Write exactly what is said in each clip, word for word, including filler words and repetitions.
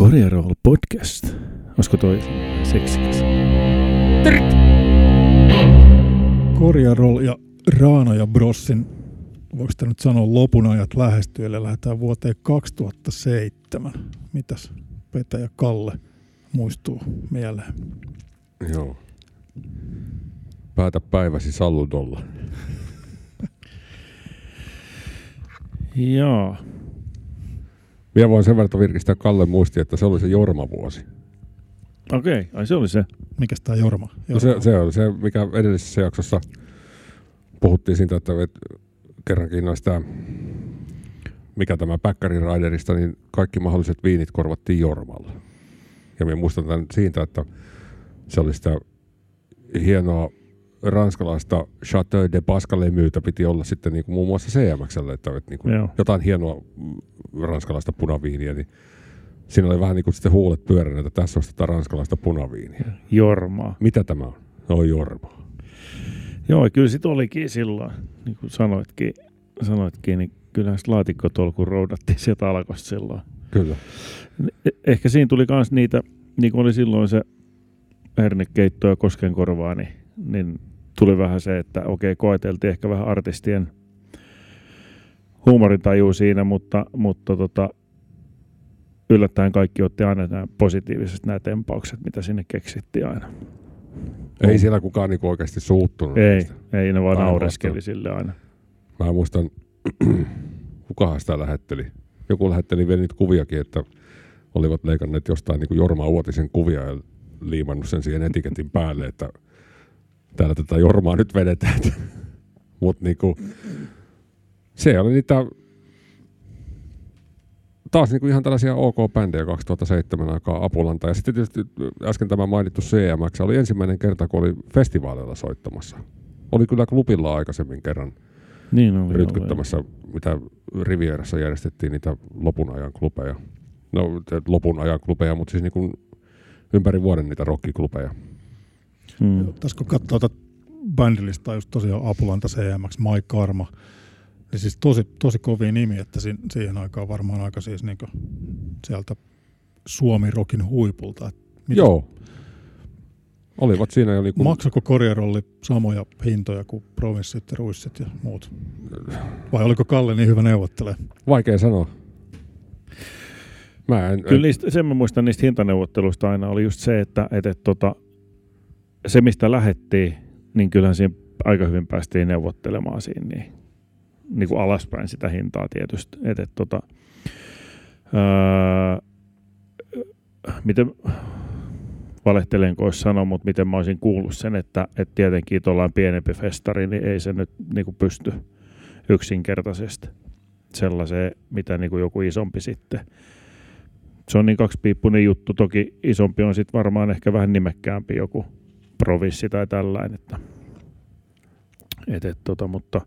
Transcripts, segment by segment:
Korja Roll podcast. Olisiko toi seksikäs? Korja Roll ja Raano ja Brossin, voiko sitä nyt sanoa, lopun ajat lähestyy, eli lähdetään vuoteen kaksituhattaseitsemän. Mitäs Petä ja Kalle muistuu mieleen? Joo. Päätä päiväsi saludolla. Joo. Vielä voin sen verran virkistää Kalle muistia, että se oli se Jorma-vuosi. Okei, ai se oli se. Mikäs tää Jorma? Jorma. No se, se oli se, mikä edellisessä jaksossa puhuttiin siitä, että kerrankin noista, mikä tämä Päkkärin Raiderista, niin kaikki mahdolliset viinit korvattiin Jormalla. Ja minä muistan tämän siitä, että se oli sitä hienoa ranskalaista Chateau de Pascalemyytä piti olla sitten niin kuin muun muassa C M X:lle, että, että niin kuin jotain hienoa ranskalaista punaviiniä, niin siinä oli vähän niin kuin sitten huulet pyöränä, että tässä on sitä ranskalaista punaviiniä. Jormaa. Mitä tämä on? No Jormaa. Joo, kyllä sit olikin silloin, niin kuin sanoitkin, sanoitkin niin kyllähän laatikkotolkuun roudattiin sieltä alkosta silloin. Kyllä. Ehkä siinä tuli myös niitä, niin kuin oli silloin se hernekeitto ja koskenkorvaa, niin, niin tuli vähän se, että okei, koeteltiin ehkä vähän artistien huumorintajua siinä, mutta, mutta tota, yllättäen kaikki otti aina nämä positiivisesti nämä tempaukset, mitä sinne keksittiin aina. Ei siellä kukaan niinku oikeasti suuttunut. Ei, ei ne vaan naureskeli sille aina. Mä muistan, kukahan sitä lähetteli. Joku lähetteli vielä niitä kuviakin, että olivat leikanneet jostain niinku Jorma Uotisen kuvia ja liimannut sen siihen etiketin päälle, että täällä tätä Jormaa nyt vedetään. Mutta niinku, se oli niitä taas niinku ihan tällaisia OK-bändejä kaksituhattaseitsemän aikaa Apulanta. Ja sitten tietysti äsken tämä mainittu C M X oli ensimmäinen kerta, kun oli festivaaleilla soittamassa. Oli kyllä klubilla aikaisemmin kerran niin oli, rytkyttämässä, oli. mitä Rivierassa järjestettiin niitä lopun ajan klubeja. No lopun ajan klubeja, mutta siis niinku ympäri vuoden niitä rockiklubeja. Hmm. Tässä kun katsoo tätä bändilistaa, just tosiaan Apulanta, C M X, Mike Karma, niin siis tosi, tosi kovia nimi, että si- siihen aikaan varmaan aika siis niinku sieltä Suomi-rockin huipulta. Joo. Olivat siinä jo niinku... Maksako Korja Rolli samoja hintoja kuin Provinssit ja Ruissit ja muut? Vai oliko Kalle niin hyvä neuvottelee? Vaikea sanoa. Mä en, Kyllä niistä, sen mä muistan niistä hintaneuvotteluista aina oli just se, että, että, että tota, se mistä lähettiin, niin kyllähän siinä aika hyvin päästiin neuvottelemaan siinä niin, niin kuin alaspäin sitä hintaa tietysti. Että, että, tota, ää, miten, valehtelenko olisi sanoa, mutta miten mä olisin kuullut sen, että, että tietenkin tuollainen pienempi festari, niin ei se nyt niin kuin pysty yksinkertaisesti sellaiseen, mitä niin kuin joku isompi sitten. Se on niin kaksipiippunen juttu. Toki isompi on sitten varmaan ehkä vähän nimekkäämpi joku provinssi tai tällainen. Että, et, et, tota, mutta,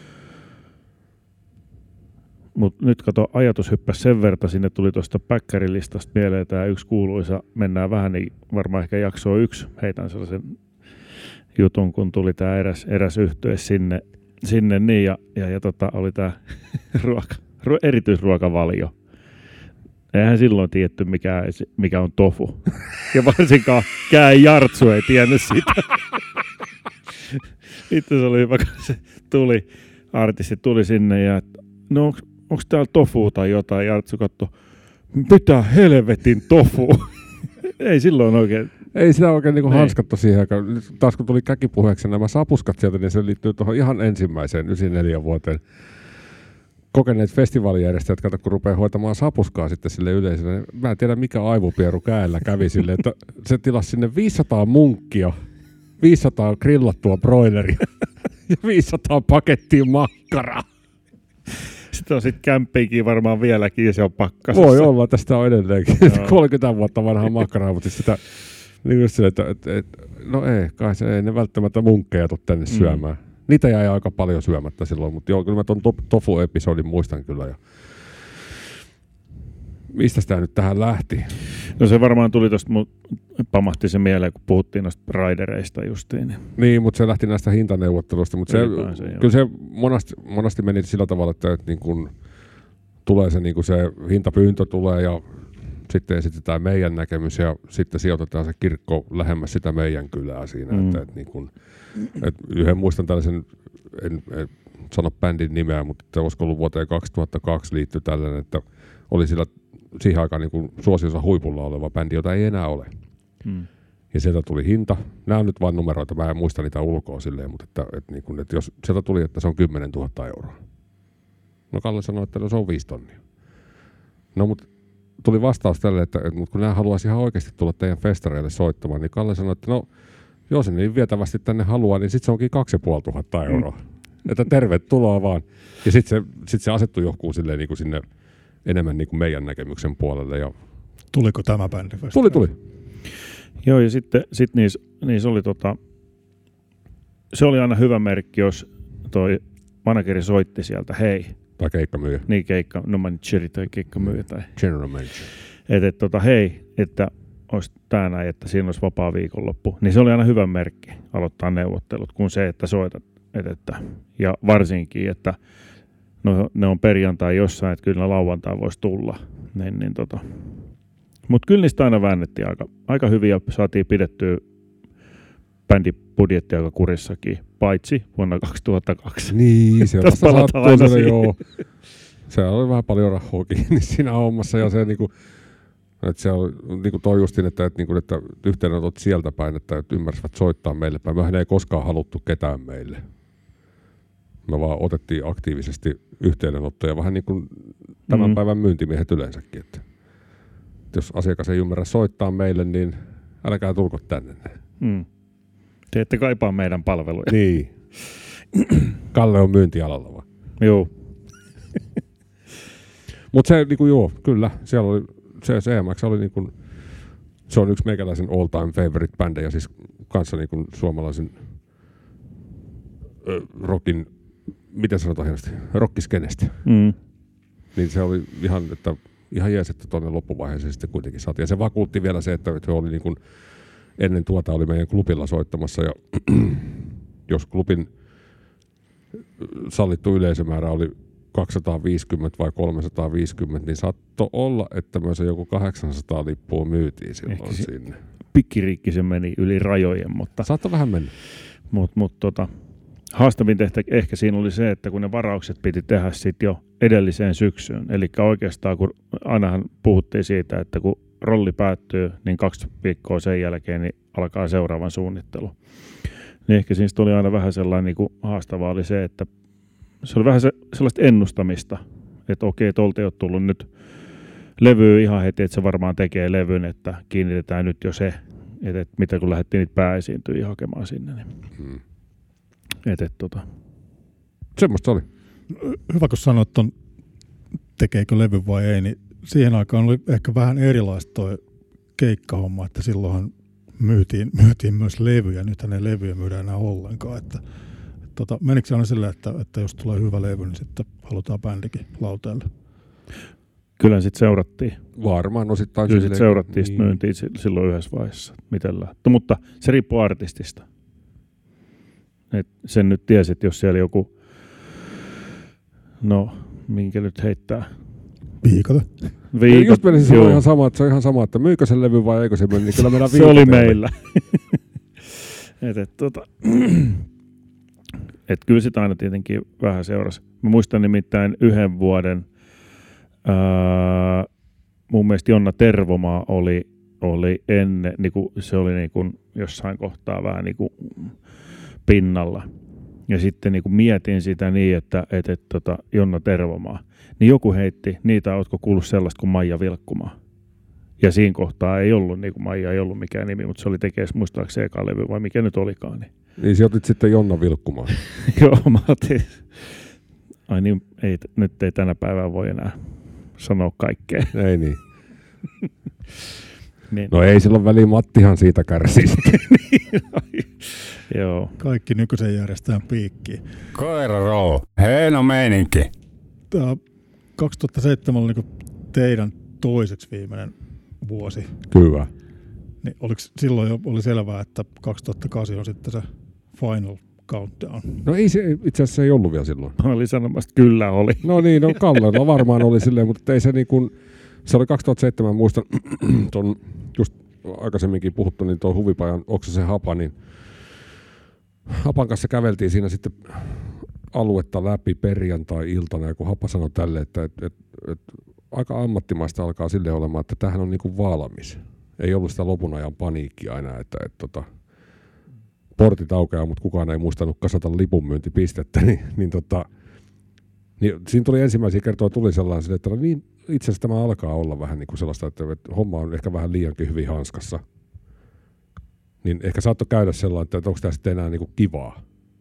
mutta nyt kato, ajatus hyppäsi sen verran. Sinne tuli tuosta päkkärilistasta mieleen tämä yksi kuuluisa. Mennään vähän, niin varmaan ehkä jaksoa yksi. Heitän sellaisen jutun, kun tuli tämä eräs, eräs yhtye sinne, sinne niin, ja, ja, ja tota, oli tämä ruoka, ru, erityisruokavalio. Eihän silloin tiedetty, mikä, mikä on tofu. Ja varsinkaan Kää Jartsu ei tiennyt sitä. Itse se oli hyvä, kun se tuli, artisti tuli sinne ja no onko täällä tofu tai jotain? Jartsu katsoi, mitä helvetin tofu? Ei silloin oikein. Ei sitä oikein niin hanskattu siihen aikaan. Taas kun tuli käkipuheeksi nämä sapuskat sieltä, niin se liittyy tuohon ihan ensimmäiseen yhdeksänkymmentäneljä vuoteen. Kokeneet festivaalijärjestäjät, kato, kun rupeaa hoitamaan sapuskaa sitten sille yleisölle. Mä en tiedä, mikä aivopieru Käällä kävi sille, että se tilasi sinne viisisataa munkkia, viisisataa grillattua broileria ja viisisataa pakettia makkaraa. Sitten on sitten kämppiinkin varmaan vieläkin ja se on pakkasessa. Voi olla, että sitä on edelleenkin. kolmekymmentä vuotta vanhaa makkaraa, mutta sitä niin just sille, että, että, että no ei, kai se ei ne välttämättä munkkeja tule tänne mm. syömään. Niitä jäi aika paljon syömättä silloin, mutta joo, kyllä mä ton tofu-episodin muistan kyllä. Ja mistä sitä nyt tähän lähti? No se varmaan tuli tuosta, pamahti se mieleen, kun puhuttiin noista raidereista justiin. Niin, niin mutta se lähti näistä hintaneuvotteluista, mutta se, se, kyllä se monasti, monasti meni sillä tavalla, että, että niin kun tulee se, niin kun se hintapyyntö tulee ja sitten esitetään meidän näkemys ja sitten sijoitetaan se kirkko lähemmäs sitä meidän kylää siinä. Mm. Että, että niin kun, että yhden muistan tällaisen, en, en sano bändin nimeä, mutta että olisiko ollut vuoteen kaksituhattakaksi liittyi tällainen, että oli sillä siihen aikaan niin kuin suosionsa huipulla oleva bändi, jota ei enää ole. Mm. Ja sieltä tuli hinta. Nämä on nyt vain numeroita, mä en muista niitä ulkoa silleen, mutta että, että, niin kun, että jos sieltä tuli, että se on kymmenen tuhatta euroa. No Kalle sanoi, että no se on viisi tonnia. No mutta tuli vastaus tälle, että, että kun nämä haluaisi ihan oikeasti tulla teidän festareille soittamaan, niin Kalle sanoi, että no jos ne niin vietävästi tänne haluaa, niin sitten se onkin kaksi ja puoli tuhatta euroa. Mm. Että tervetuloa vaan. Ja sitten se, sit se asettui johonkin silleen niin kuin sinne enemmän niin kuin meidän näkemyksen puolelle. Ja tuliko tämä bändi? Tuli, tuli. Joo, ja sitten sit niissä niis oli tota, se oli aina hyvä merkki, jos toi manageri soitti sieltä, hei. Tai keikkamyyjä. Niin, keikka, no manageri tai keikkamyyjä. Tai. General manager. Että et, tota, hei, että olisi tää näin, että siinä olisi vapaa viikonloppu. Niin se oli aina hyvä merkki aloittaa neuvottelut, kun se, että soitat. Et, että, ja varsinkin, että no, ne on perjantai jossain, että kyllä lauantai voisi tulla. Niin, niin, tota. Mutta kyllä niistä aina väännettiin aika, aika hyvin ja saatiin pidettyä bändibudjetti aika kurissakin, paitsi vuonna kaksituhattakaksi. Niin, se vasta sattui se, joo. Se oli vähän paljon rahaa kiinni siinä hommassa ja se niinku, että se oli niinku toi justin, että, että, niinku, että yhteydenotot sieltä päin, että, että ymmärsivät soittaa meille päin. Mehän ei koskaan haluttu ketään meille. Me vaan otettiin aktiivisesti yhteydenottoja vähän niin kuin tämän mm. päivän myyntimiehet yleensäkin, että jos asiakas ei ymmärrä soittaa meille, niin älkää tulko tänne. Mm. Te ette kaipaa meidän palveluja. Niin. Kalle on myyntialalla vaan. Joo. Mutta se, niinku, joo, kyllä, siellä oli, se C M X oli niinku, se on yksi meikäläisen all time favorite bändejä, siis kanssa niinku suomalaisen ö, rockin, miten sanotaan hienosti, rockiskenestä. Mm. Niin se oli ihan, että ihan jees, että tuonne loppuvaiheeseen sitten kuitenkin saatiin. Ja se vakuutti vielä se, että se oli niin kuin, ennen tuota oli meidän klubilla soittamassa ja jos klubin sallittu yleisömäärä oli kaksisataaviisikymmentä vai kolmesataaviisikymmentä, niin saattoi olla, että myös joku kahdeksansataa lippua myytiin silloin ehkä sinne. Pikkiriikki se meni yli rajojen, mutta saattoi vähän mennä. Mutta mut, tota, haastavin tehtä ehkä siinä oli se, että kun ne varaukset piti tehdä sitten jo edelliseen syksyyn. Eli oikeastaan, kun ainahan puhuttiin siitä, että kun rolli päättyy, niin kaksi viikkoa sen jälkeen niin alkaa seuraavan suunnittelu. Niin ehkä siinä tuli aina vähän sellainen niin kuin haastavaa oli se, että se oli vähän se, sellaista ennustamista, että okei, tuolta ei ole tullut nyt levyä ihan heti, että se varmaan tekee levyn, että kiinnitetään nyt jo se, että, että mitä kun lähdettiin niitä pääesiintyjiä hakemaan sinne. Niin. Hmm. Että, että, tota. Semmoista oli. Hyvä, kun sanoit ton, tekeekö levy vai ei, niin siihen aikaan oli ehkä vähän erilaista toi keikkahomma, että silloinhan myytiin, myytiin myös levyjä, nythän ei levyjä myydä enää ollenkaan. Että, tota, menikö se aina silleen, että, että jos tulee hyvä levy, niin sitten halutaan bändikin lauteelle? Kyllä sitten seurattiin. Varmaan osittain. Kyllä sitten seurattiin, niin. Myyntiin silloin yhdessä vaiheessa. Miten lähtee. Mutta se riippuu artistista. Et sen nyt tiesi, että jos siellä joku, no minkä nyt heittää. Viikote. Viikot. Just menisin sanoa ihan sama, että se on ihan sama, että myykö sen levy vai eikö se meni, niin kyllä meillä se oli meillä. et, et, tota, et kyllä sitä aina tietenkin vähän seurasi. Mä muistan nimittäin yhden vuoden, ää, mun mielestä Jonna Tervomaa oli, oli ennen, niinku, se oli niinku jossain kohtaa vähän niinku pinnalla. Ja sitten niin kuin mietin sitä niin, että et, et, tota, Jonna Tervomaa, niin joku heitti, niitä ootko kuullut sellaista kuin Maija Vilkkumaa. Ja siinä kohtaa ei ollut, niin kuin Maija ei ollut mikään nimi, mutta se oli tekee muistaakseni eka levy vai mikä nyt olikaan. Niin, niin sä otit sitten Jonna Vilkkumaa. Joo, mä otin. Ai niin, ei, nyt ei tänä päivänä voi enää sanoa kaikkea. Ei niin. Niin. No ei silloin väliin, Mattihan siitä kärsii. Joo. Kaikki nykyisen järjestään piikkiin. Koira roll. Heino meininki. Tämä kaksituhattaseitsemän oli niin teidän toiseksi viimeinen vuosi. Kyllä. Niin oliko silloin jo oli selvää, että kaksituhattakahdeksan on sitten se final countdown? No ei se, itse asiassa ei ollut vielä silloin. Mä olin sanomassa, että kyllä oli. No niin, no Kallella varmaan oli silleen, mutta ei se niin kuin, Se oli kaksituhattaseitsemän, muistan, tuon just aikaisemminkin puhuttu, niin tuo Huvipajan Oksasen Hapa, niin Hapan kanssa käveltiin siinä sitten aluetta läpi perjantai-iltana, ja kun Hapa sanoi tälle, että et, et, et, aika ammattimaista alkaa sille olemaan, että tämähän on niinku valmis. Ei ollut sitä lopun ajan paniikkia aina, että et, tota, portit aukeaa, mutta kukaan ei muistanut kasata lipunmyyntipistettä, niin, niin, tota, niin siinä tuli ensimmäisiä kertoja tuli sellainen, että niin, itse asiassa tämä alkaa olla vähän niin kuin sellaista, että, että homma on ehkä vähän liiankin hyvin hanskassa. Niin ehkä saattoi käydä sellainen, että onko tämä sitten enää niin kuin kivaa.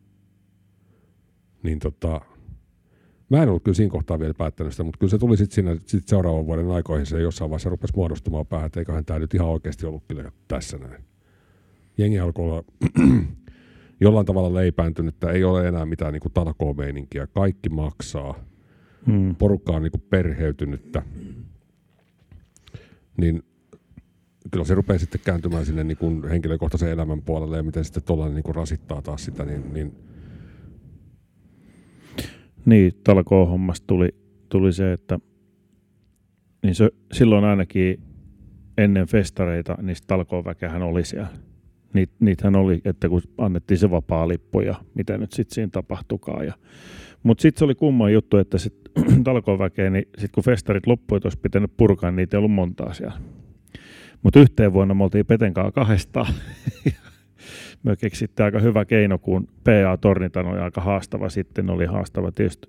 Niin tota, mä en ollut kyllä siinä kohtaa vielä päättänyt sitä, mutta kyllä se tuli sitten siinä sit seuraavan vuoden aikoihin, se jossain vaiheessa rupesi muodostumaan päähän, että eiköhän tämä nyt ihan oikeasti ollut kyllä tässä näin. Jengi alkoi olla jollain tavalla leipääntynyt, että ei ole enää mitään niin kuin talkoomeininkiä, kaikki maksaa, hmm. porukka on niin kuin perheytynyttä, niin kyllä se rupeaa sitten kääntymään sinne niin kuin henkilökohtaisen elämän puolelle ja miten sitten tuollainen niin kuin rasittaa taas sitä, niin, niin Niin, talkoohommasta tuli, tuli se, että niin se, silloin ainakin ennen festareita niistä talkooväkehän oli siellä. Niit, niitähän oli, että kun annettiin se vapaa lippu ja mitä nyt sitten siinä tapahtukaan. Mutta sitten se oli kumman juttu, että sit talkooväkeä, niin sitten kun festarit loppui, että olisi pitänyt purkaa, niin niitä ei ollut montaa siellä. Mutta yhteen vuonna me oltiin Petenkaan kahdestaan. Me keksittiin aika hyvä keino, kun P A-tornitan oli aika haastava sitten, oli haastava tietysti.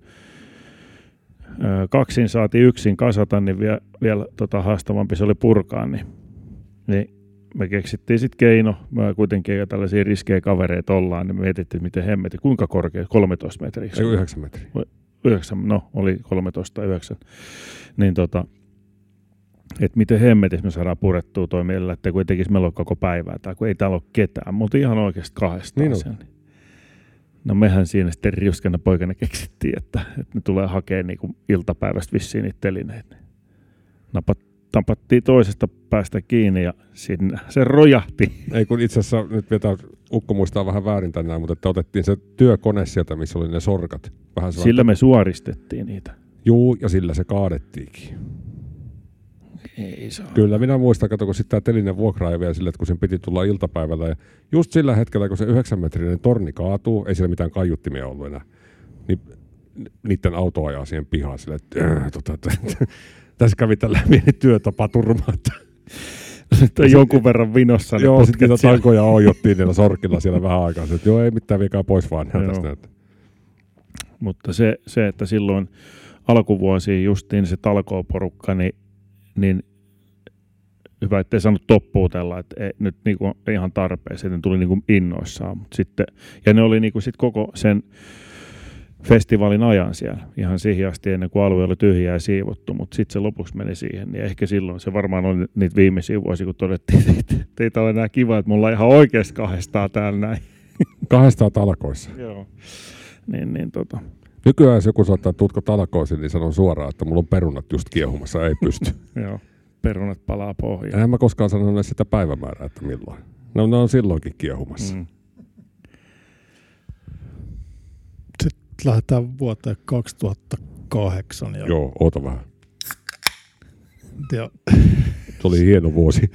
Kaksin saatiin yksin kasata, niin vielä, vielä tota haastavampi se oli purkaa, niin, niin me keksittiin sitten keino. Me kuitenkin tällaisia riskejä kavereita ollaan, niin me mietittiin, miten hemmetin, kuinka korkea, kolmetoista metriä. Ei yhdeksän metriä. yhdeksän, no oli kolmetoista yhdeksän. Niin tota, että miten hemmetissä me saadaan purettua toi mielellä, että kun ei tekisi meillä ole koko päivää, tai kun ei täällä ole ketään. Me oltiin ihan oikeasti kahdestaan niin sen. No mehän siinä sitten riuskana poikana keksittiin, että, että ne tulee hakemaan niin kuin iltapäivästä vissiin niitä telineitä. Napat, napattiin toisesta päästä kiinni ja sinne se rojahti. Ei kun itse asiassa nyt vielä ukko muistaa vähän väärin tänään, mutta että otettiin se työkone sieltä, missä oli ne sorkat. Vähän sillä me suoristettiin niitä. Juu, ja sillä se kaadettiinkin. Ei saa. Kyllä, minä muistan, kato, kun sitten tämä telinen vuokraaja vielä sille, että kun sen piti tulla iltapäivällä, ja just sillä hetkellä, kun se yhdeksänmetrinen torni kaatuu, ei siellä mitään kaiuttimia ollut enää, niin niiden auto ajaa siihen pihaan silleen, että äh, tota, tässä kävi tällainen työtapaturma. Että jonkun verran vinossa. Joo, sitten niitä tankoja ojottiin niillä sorkilla siellä vähän aikaa, että joo, ei mitään vikaa pois vaan. Mutta se, se, että silloin alkuvuosiin justiin se talkooporukka, niin niin hyvä, ettei saanut toppuutella, että ei, nyt niinku ihan tarpeeseen, ne tuli niinku innoissaan. Mut sitten, ja ne oli niinku sit koko sen festivaalin ajan siellä, ihan siihen asti ennen kuin alue oli tyhjää ja siivottu, mutta sitten se lopuksi meni siihen, niin ehkä silloin se varmaan oli niitä viimeisiä vuosia, kun todettiin, että teitä on enää kiva, että mulla on ihan oikeasti kahdestaan täällä näin. Kahdestaan talkoissa. Joo. Niin, niin tota. Nykyään jos joku soittaa tutko talkoisin, niin sanon suoraan, että mulla on perunat just kiehumassa, ei pysty. Joo, perunat palaa pohjaan. Enhän mä koskaan sanonut sitä päivämäärää, että milloin. No ne on silloinkin kiehumassa. Mm. Sitten lähdetään vuoteen kaksituhattakahdeksan. Ja joo, oota vähän. Ja se oli hieno vuosi.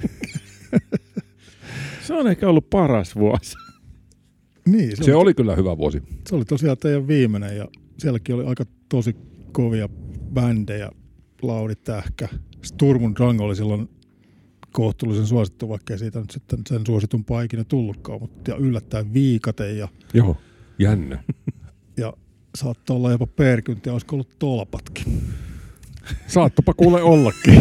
Se on ehkä ollut paras vuosi. Niin, se, se oli, oli kyllä hyvä vuosi. Se oli tosiaan teidän viimeinen ja sielläkin oli aika tosi kovia bändejä. Lauri Tähkä. Sturm und Drang oli silloin kohtuullisen suosittu, vaikka ei siitä nyt sitten sen suositumpaa ikinä tullutkaan, mutta ja yllättäen Viikate. Ja, joo, jännä. Ja saattoi olla jopa Perkynti ja olisiko ollut Tolpatkin. Saattopa kuule ollakin.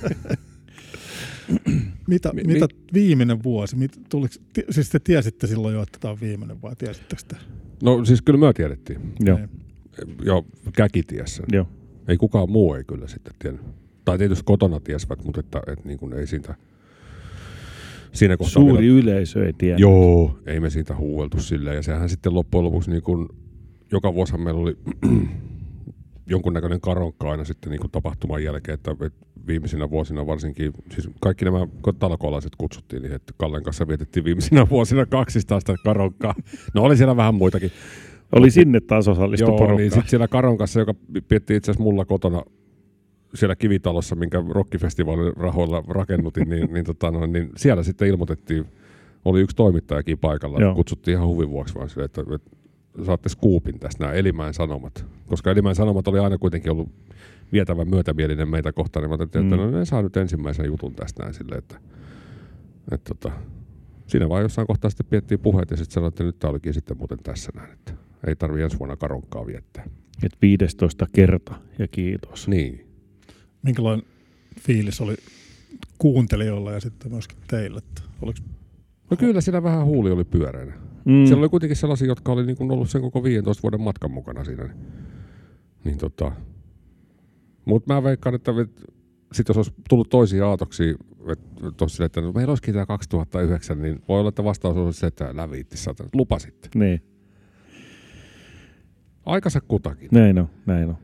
Mitä, mi, mitä mi, viimeinen vuosi? Mit, tuliko, siis te tiesitte silloin jo, että tämä on viimeinen vai tiesittekö te? No siis kyllä me tiedettiin. Joo. Jo käki ties sen. Joo. Ei kukaan muu ei kyllä sitten tiennyt. Tai tietysti kotona tiesivät, mutta että, että niin kuin ei siitä siinä kohtaa suuri vielä yleisö ei tiennyt. Joo, ei me siitä huueltu silleen. Ja sehän sitten loppujen lopuksi niin kuin, joka vuosihan meillä oli jonkunnäköinen karonkka aina sitten niin kuin tapahtuman jälkeen, että viimeisinä vuosina varsinkin, siis kaikki nämä talkoolaiset kutsuttiin, niin että Kallen kanssa vietettiin viimeisinä vuosina kaksistaan sitä karonkkaa. No oli siellä vähän muitakin. Oli sinne taas osallistu porukkaa. Joo, niin sitten siellä karonkassa, joka pietti itse asiassa mulla kotona siellä Kivitalossa, minkä rockifestivaalin rahoilla rakennutin, niin, niin, tota, no, niin siellä sitten ilmoitettiin, oli yksi toimittajakin paikalla, Joo. kutsuttiin ihan huvin vuoksi vaan sille, että, että saatte skuupin tästä nämä Elimäen Sanomat. Koska Elimäen Sanomat oli aina kuitenkin ollut vietävän myötämielinen meitä kohtaan, niin mä ajattelin, että mm. no, ne saa nyt ensimmäisen jutun tästä näin silleen, että, että, että siinä vaan jossain kohtaa sitten piettiin puheet ja sitten sanoin, että nyt tämä olikin sitten muuten tässä näin, että ei tarvitse ensi vuonna karonkkaa viettää. Et viidestoista kerta ja kiitos. Niin. Minkälainen fiilis oli kuuntelijoilla ja sitten myöskin teille? Että oliko... No kyllä siinä vähän huuli oli pyöreänä. Mm. Siellä oli kuitenkin sellaisia, jotka oli niin kuin ollut sen koko viidentoista vuoden matkan mukana siinä. Niin, niin tota. Mutta mä veikkaan, että sitten jos olisi tullut toisia aatoksia, että, että no, meillä olisikin tämä kaksituhattayhdeksän, niin voi olla, että vastaus olisi se, että läviitti sata. Lupasitte. Niin. Aikansa kutakin. Näin on, näin on.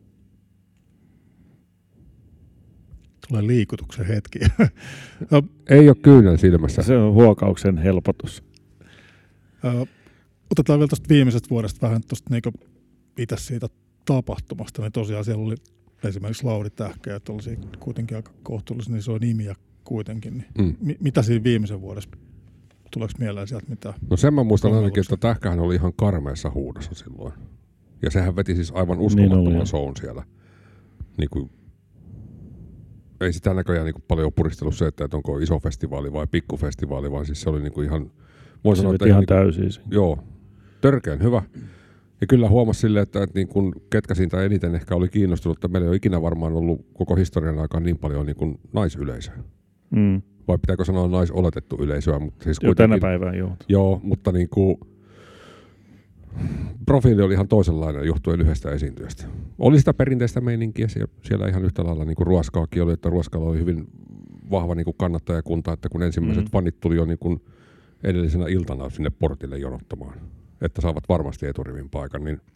Tulee liikutuksen hetki. Ei ole kyynel silmässä. Se on huokauksen helpotus. Ö, otetaan vielä tuosta viimeisestä vuodesta vähän tuosta niinku itse siitä tapahtumasta. Niin tosiaan siellä oli esimerkiksi Lauri Tähkä ja tuollaisia kuitenkin aika kohtuullisia isoja nimiä kuitenkin. Niin mm. mi- mitä siinä viimeisen vuodessa? Tuleeko mieleen sieltä mitään? No sen mä muistan ainakin, että Tähkähän oli ihan karmeessa huudossa silloin. Ja sehän veti siis aivan uskomattoman niin shown siellä. Niin kuin, ei sitä näköjään niin kuin paljon ole puristellut se, että onko iso festivaali vai pikku festivaali, vaan siis se oli niin kuin ihan... Se sanoa, että ihan niin, täysin. Joo, törkeän hyvä. Ja kyllä huomasi silleen, että, että niin kuin ketkä siitä eniten ehkä oli kiinnostunut, että meillä ei ole ikinä varmaan ollut koko historian aikaan niin paljon niin kuin naisyleisöä. Mm. Vai pitääkö sanoa naisoletettu yleisöä? Mutta siis joo, tänä päivänä joo. Joo, mutta niin kuin profiili oli ihan toisenlainen johtuen yhdestä esiintyjästä. Oli sitä perinteistä meininkiä, siellä ihan yhtä lailla niin kuin Ruoskaakin oli, että Ruoskalla oli hyvin vahva niin kuin kannattajakunta, että kun ensimmäiset mm. fanit tuli jo niin kuin edellisenä iltana sinne portille jonottamaan, että saavat varmasti eturivin paikan, niin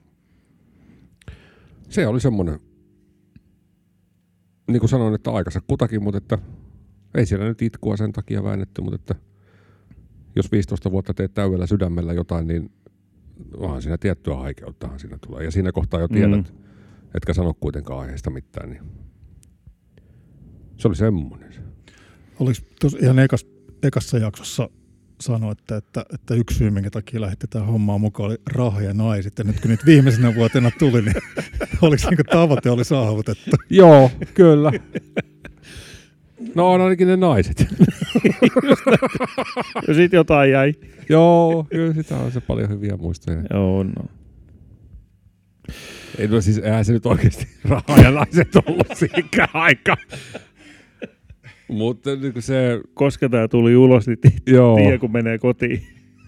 se oli semmoinen, niin kuin sanoin, että aikansa kutakin, mutta että ei siellä nyt itkua sen takia väännetty, mutta että jos viisitoista vuotta teet täydellä sydämellä jotain, niin onhan siinä tiettyä haikeuttahan siinä tulee. Ja siinä kohtaa jo tiedät, mm. etkä sano kuitenkaan aiheesta mitään, niin se oli semmoinen. Oliko tuossa ihan ekas, ekassa jaksossa sanoitte, että, että yksi syy, minkä takia lähditte tähän hommaan mukaan, oli raha ja naiset. Ja nyt kun nyt viimeisenä vuotena tuli, niin oliko niin tavoite oli saavutettu? Joo, kyllä. No on ainakin ne naiset. Ja sit jotain jäi. Joo, kyllä sitä on se paljon hyviä muistoja. Joo, no. Ei no siis, eihän se nyt oikeasti raha ja naiset ollut siinkään aika. Mutta niin kuin se... Koska tää tuli ulos, niin tiedä kun menee kotiin.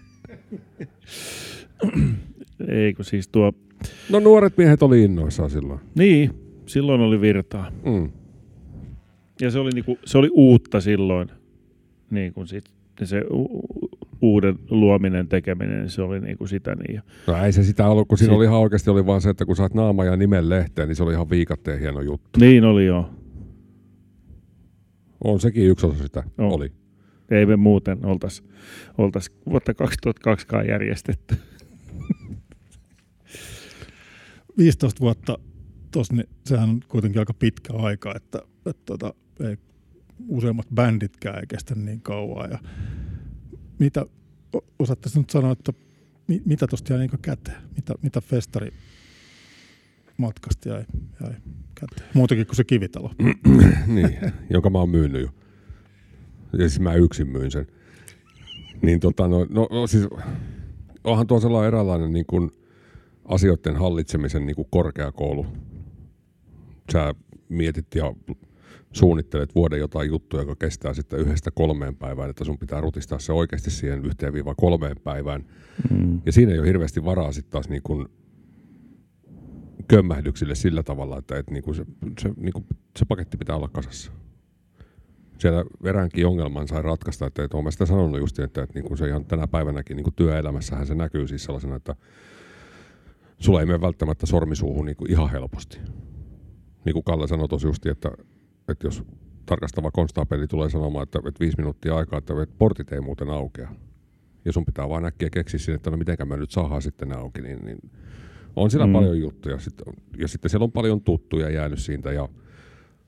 Eikö siis tuo... No nuoret miehet oli innoissaan silloin. Niin, silloin oli virtaa. Mm. Ja se oli, niinku, se oli uutta silloin. Niin kuin sit, se u- uuden luominen, tekeminen, se oli niinku sitä niin. No ei se sitä ollut, kun siinä sit... oli ihan oikeasti oli vaan se, että kun saat naama ja nimen lehteen, niin se oli ihan viikatteen hieno juttu. Niin oli joo. On sekin yksi osa sitä, on. Oli. Ei me muuten oltaisi oltais vuotta kaksituhattakaksi järjestetty. viisitoista vuotta tossa, niin sehän on kuitenkin aika pitkä aika, että, että tota, ei useimmat bänditkään ei kestä niin kauan. Ja mitä, osaatte nyt sanoa, että mi, mitä tuosta jäi niin käteen? Mitä, mitä festari matkasta jäi, jäi käteen? Muutakin kuin se Kivitalo. Niin, jonka mä oon myynyt jo. Ja siis mä yksin myyn sen. Niin tota, no, no, no siis onhan tuo sellainen eräänlainen niin kuin asioiden hallitsemisen niin kuin korkeakoulu. Sä mietit ja suunnittelet vuoden jotain juttuja, joka kestää sitten yhdestä kolmeen päivään, että sun pitää rutistaa se oikeasti siihen yhteen viiva kolmeen päivään. Mm. Ja siinä ei ole hirveästi varaa sitten taas niin kuin kömmähdyksille sillä tavalla, että et niinku se, se, niinku se paketti pitää olla kasassa. Siellä eräänkin ongelman sai ratkaista, että et olen sitä sanonut just, että et niinku se ihan tänä päivänäkin niinku työelämässähän se näkyy siis sellaisena, että sulla ei mene välttämättä sormisuuhun niinku ihan helposti. Niin kuin Kalle sanoi tosi justi, että, että jos tarkastava konstaapeli tulee sanomaan, että, että viisi minuuttia aikaa, että, että portit ei muuten aukea. Ja sun pitää vaan äkkiä keksiä sinne, että no mitenkä me nyt saadaan sitten auki, niin, niin on siellä mm. paljon juttuja. Sitten, ja sitten siellä on paljon tuttuja jäänyt siitä ja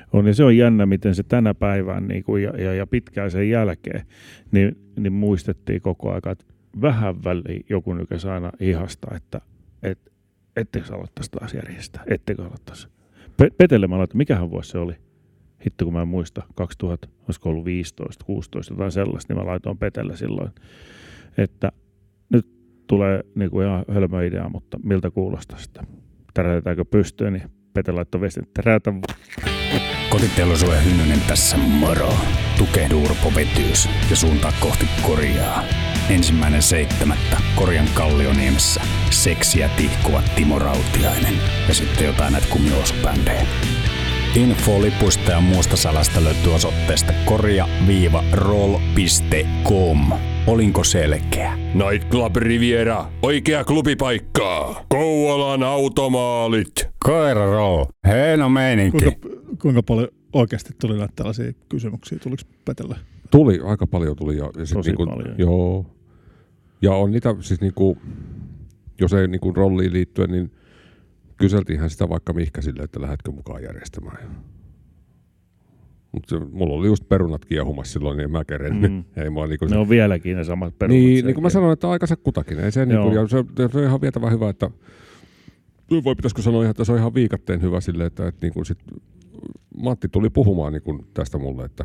On, ja se on jännä, miten se tänä päivään niin kuin, ja, ja, ja pitkään sen jälkeen, niin, niin muistettiin koko ajan, että vähän väliin joku nykäisi aina ihasta, että et, ettekö aloittaisi taas järjestää, ettekö aloittaisi. Pe- Petelle mä laitan, mikähän vuosi se oli? Hitto kun mä en muista, kaksituhatta, olisiko ollut viisitoista, kuusitoista tai sellaista, niin mä laitoin Petelle silloin, että nyt tulee niin kuin ihan hölmö idea, mutta miltä kuulostaa sitä? Tärätetäänkö pystyyn, niin Pete laittoi viestin, että tärätä. Kotiteollisuuden Hynnynen tässä moro. Tukehdu Urpo Vetyys ja suuntaa kohti Korjaa. Ensimmäinen seitsemättä Korjan Kallioniemessä. Seksiä tihkuvat Timo Rautiainen ja sitten jotain näitä kumiousupändejä. Info lipuista ja muusta salasta löytyy osoitteesta korja-roll piste com. Olinko selkeä? Nightclub Riviera, oikea klubipaikka. Kouvolan automaalit. Koira roll. Hieno meininki. Kuinka, kuinka paljon oikeasti tuli näitä tällaisia kysymyksiä? Tuliko Petelle? Tuli, aika paljon tuli. Ja, ja sit Tosi niinku, paljon. Joo. Ja on niitä siis niinku, jos ei niinku rolliin liittyen, niin kyseltiinhän sitä vaikka mihkä sille, että lähdetkö mukaan järjestämään. Mutta mulla oli just perunat kiehumassa silloin, niin mä kerennyt. Mm. Ei mua niinku Ne se... on vieläkin ne samat perunat. Niin, niin kuin mä sanoin, että aikansa kutakin. Ei se, niinku, ja se, se on ihan vietävä hyvä, että voi pitäisikö sanoa ihan, että se on ihan viikatteen hyvä silleen, että, että niinku sit, Matti tuli puhumaan niinku tästä mulle, että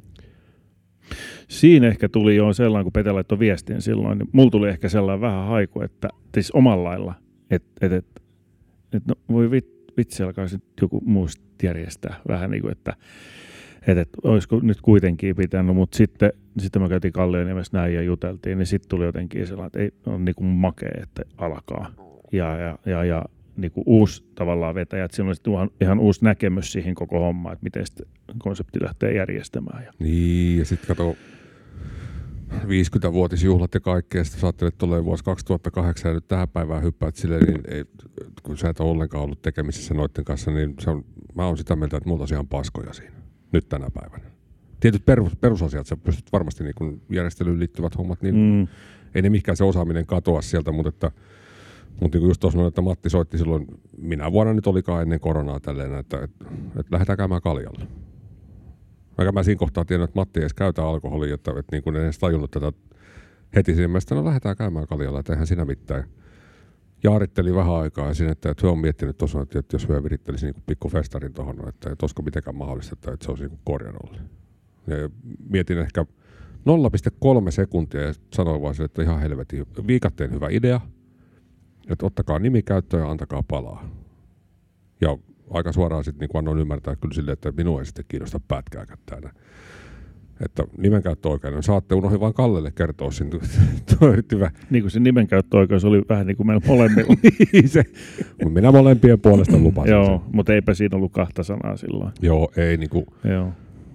Siinä ehkä tuli jo sellainen, kun Pete laittoi viestin silloin, niin mulla tuli ehkä sellainen vähän haiku, että siis omalla lailla, että et, et, et, no, voi vit, vitsi alkaa sitten joku muu järjestää vähän niin kuin, että et, et, olisiko nyt kuitenkin pitänyt, mutta sitten, sitten mä käytiin Kallioniemessä näin ja juteltiin, niin sitten tuli jotenkin sellainen, että ei on niin kuin makea, että alkaa ja, ja, ja, ja niin kuin uusi tavallaan vetäjä, että siinä on sitten ihan, ihan uusi näkemys siihen koko hommaan, että miten sitten konsepti lähtee järjestämään. Ja. niin, ja sitten kato viisikymmentävuotisjuhlat ja kaikkea, sitten sä ajattelet, että tulee vuosi kaksituhattakahdeksan ja nyt tähän päivään hyppäät silleen, niin ei, kun sä et ole ollenkaan ollut tekemisissä noiden kanssa, niin se on, mä oon sitä mieltä, että multa on ihan paskoja siinä, nyt tänä päivänä. Tietyt perus, perusasiat, sä pystyt varmasti niin kun järjestelyyn liittyvät hommat, niin mm. ei ne mikään se osaaminen katoa sieltä, mutta että Mutta just tuossa että Matti soitti silloin, minä vuonna nyt olikaan ennen koronaa tälleen, että, että, että lähdetään käymään kaljalle. Vaikka mä siinä kohtaa tiedän, että Matti ei edes käytä alkoholia, että, että niin kuin en edes tajunnut tätä heti siinä mielessä, no lähdetään käymään kaljalla, että eihän siinä mitään. Jaaritteli vähän aikaa siinä, että, että he on miettinyt tuossa, että, että jos he virittelisi niin pikku festarin tuohon, että, että olisiko mitenkään mahdollista, että, että se olisi niin korjanolli. Ja mietin ehkä nolla pilkku kolme sekuntia ja sanoin vaan sille, että ihan helvetin viikatteen hyvä idea. Että ottakaa nimi käyttöön ja antakaa palaa. Ja aika suoraan sitten niin annoin ymmärtää kyllä silleen, että minua ei sitten kiinnosta pätkääkään täällä. Että nimenkäyttöoikeuden saatte, unohdin vaan Kallelle kertoa sinne. Niin kuin se nimenkäyttöoikeus oli vähän niin kuin meillä molemmilla. niin se, minä molempien puolesta lupasin. Joo, mutta eipä siinä ollut kahta sanaa silloin. Joo, ei niinku. Joo.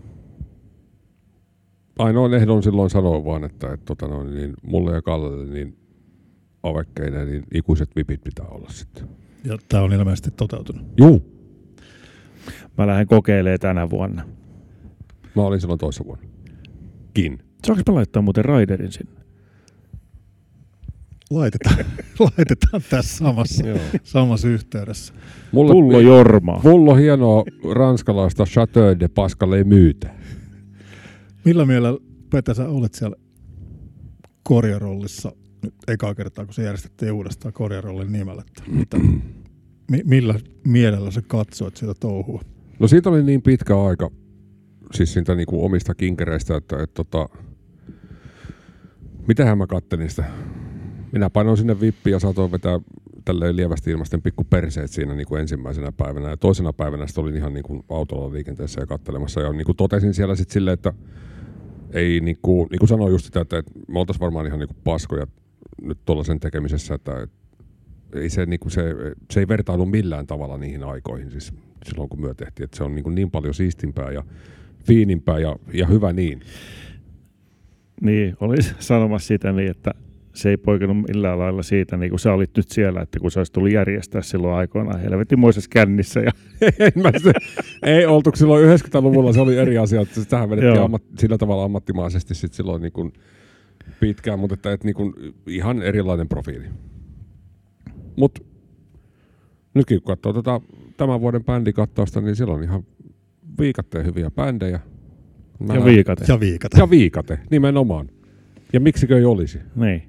Ainoan ehdon silloin sanoin vaan, että, että tota noin, niin mulle ja Kallelle niin avekkeinen, niin ikuiset vipit pitää olla sitten. Ja tämä on ilmeisesti toteutunut. Juu. Mä lähden kokeilemaan tänä vuonna. Mä olin silloin toissa vuonna. Kin. Saanko mä laittaa muuten Raiderin sinne? Laitetaan, laitetaan tässä samassa, samassa yhteydessä. Mulle, Pullo Jormaa. Mulla on hienoa ranskalaista Chateau de Pascalle myytä. Millä mielellä, Pete, sä olet siellä korjarollissa nyt ekaa kertaa, kun se järjestettiin uudestaan korjarollin nimellä? Mitä, mi, millä mielellä sä katsoit sitä touhua? No siitä oli niin pitkä aika, siis siitä niinku omista kinkereistä, että et, tota, mitähän mä kattelin sitä. Minä painoin sinne vippiin ja saatoin vetää tälleen lievästi ilmasten pikku perseet siinä niin kuin ensimmäisenä päivänä. Ja toisena päivänä sitten olin ihan niin kuin autolla liikenteessä ja kattelemassa. Ja niin kuin totesin siellä sitten silleen, että ei niin kuin, niin kuin sanoin just sitä, että, että me oltaisiin varmaan ihan niin kuin paskoja nyt tuollaisen tekemisessä, että, että ei se, niin kuin se, se ei vertailu millään tavalla niihin aikoihin siis silloin kun myö tehtiin. Että se on niin, kuin niin paljon siistimpää ja fiinimpää ja, ja hyvä niin. Niin, olisi sanomassa sitä niin, että se ei poikennut millään lailla siitä, niin kuin sä olit nyt siellä, että kun sä olisi tullut järjestää silloin aikoinaan helvetimoisessa kännissä. Ja ei oltu silloin yhdeksänkymmentäluvulla, se oli eri asia. Että tähän vedettiin ammat, sillä tavalla ammattimaisesti sit silloin niin kuin pitkään, mutta että, että niin kuin ihan erilainen profiili. Mutta nytkin kun katsoo tätä tämän vuoden bändikattausta, niin siellä on ihan viikatteen hyviä bändejä. Mä ja näen... viikate. Ja viikate. Ja viikate, nimenomaan. Ja miksikö ei olisi? Niin.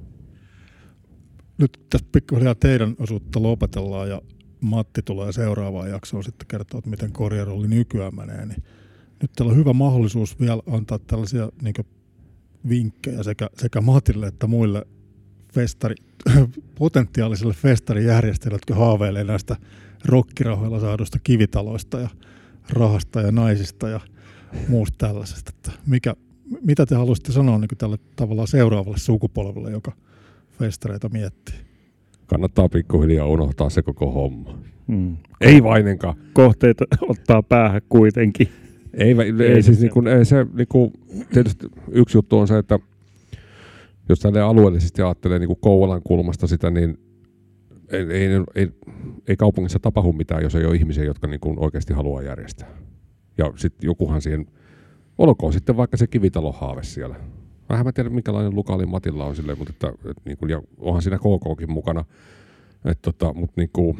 Nyt tässä pikkuhiljaa teidän osuutta lopetellaan ja Matti tulee seuraavaan jaksoon sitten kertoa, että miten korjarolli nykyään menee. Niin nyt teillä on hyvä mahdollisuus vielä antaa tällaisia niin kuin vinkkejä sekä, sekä Matille että muille festari, potentiaalisille festarijärjestöille, jotka haaveilee näistä rokkirahoilla saadusta kivitaloista ja rahasta ja naisista ja muusta tällaisesta. Että mikä, mitä te haluaisitte sanoa niin kuin tälle tavallaan seuraavalle sukupolvelle, joka festareita miettii? Kannattaa pikkuhiljaa unohtaa se koko homma. Mm. Ei vainenkaan. Kohteita ottaa päähän kuitenkin. Ei, ei, ei siis niinku, ei se, niinku, tietysti yksi juttu on se, että jos tälleen alueellisesti ajattelee niinku Kouvolan kulmasta sitä, niin ei, ei, ei, ei kaupungissa tapahdu mitään, jos ei ole ihmisiä, jotka niinku oikeasti haluaa järjestää. Ja sitten jokuhan siihen, olkoon sitten vaikka se kivitalohaave siellä. Vähän mä tiedän, minkälainen lukaali Matilla on silleen, mutta että, et, niinku, ja onhan siinä K K:kin mukana. Et, tota, mut, niinku,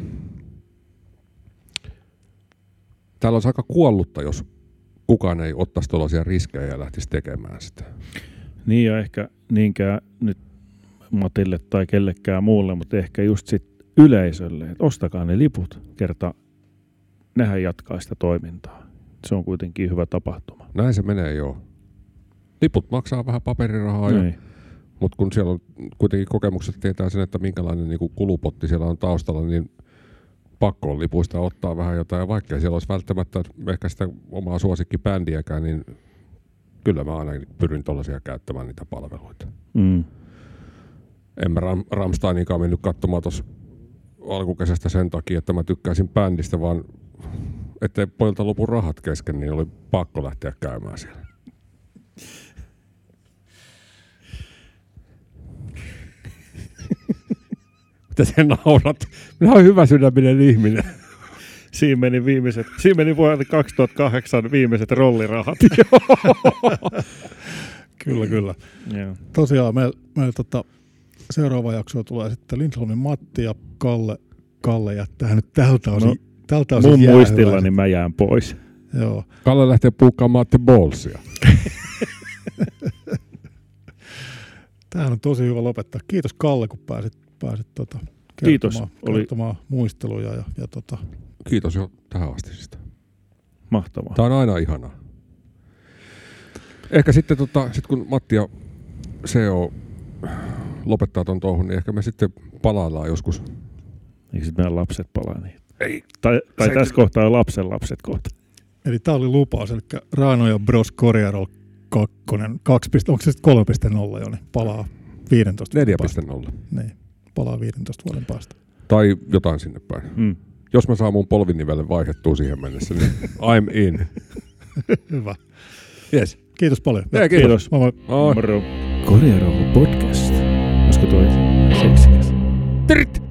täällä olisi aika kuollutta, jos kukaan ei ottaisi tuollaisia riskejä ja lähtisi tekemään sitä. Niin ja ehkä niinkään nyt Matille tai kellekään muulle, mutta ehkä just sit yleisölle, että ostakaa ne liput, kerta nehän jatkaa sitä toimintaa. Se on kuitenkin hyvä tapahtuma. Näin se menee, joo. Liput maksaa vähän paperirahaa, ja, mutta kun siellä on kuitenkin kokemukset tietää sen, että minkälainen niin kuin kulupotti siellä on taustalla, niin pakko on lipuista ottaa vähän jotain, ja vaikka siellä olisi välttämättä ehkä sitä omaa suosikkibändiäkään, niin kyllä mä aina pyrin tuollaisia käyttämään niitä palveluita. Mm. En mä Ram- Rammsteinikaan mennyt katsomaan tuossa alkukesästä sen takia, että mä tykkäisin bändistä, vaan ettei pojilta lopu rahat kesken, niin oli pakko lähteä käymään siellä. Mitä sä naurat? Minä olen hyvä sydäminen ihminen. Siinä meni, viimeiset, siinä meni vuonna kaksituhattakahdeksan viimeiset rollirahat. Kyllä, kyllä. Joo. Tosiaan meillä meil, tota, seuraava jakso tulee sitten Lindholmin Matti ja Kalle. Kalle jättää nyt tältä osin. No, tältä osin mun muistillani mä jään pois. Joo. Kalle lähtee puukkaamaan Matti Ballsia. Tämähän on tosi hyvä lopettaa. Kiitos Kalle, kun pääsit, pääsit tota, Kiitos. kertomaan, kertomaan muisteluja. Ja, ja tota. Kiitos jo tähän asti sitä. Mahtavaa. Tämä on aina ihanaa. Ehkä sitten tota, sit kun Matti ja C O lopettaa ton touhun, niin ehkä me sitten palaillaan joskus. Eikö sitten meidän lapset palaa niin? Ei. Tai, tai tässä kohtaa on lapsen lapset kohta. Eli tämä oli lupaus, eli Raano ja Bros Korjarol kakkonen, kaksi, onko se sitten kolme piste nolla jo, niin palaa viisitoista neljä vuoden piste päästä. nolla. Niin, palaa viisitoista vuoden päästä. Tai jotain sinne päin. Mm. Jos mä saan mun polvinivelle vaihdettua siihen mennessä, niin I'm in. Hyvä. Yes. Kiitos paljon. Ja, kiitos. Moi moi. Moi. Moro. Korjarolli podcast. Olisiko toi seksikäs? Territ!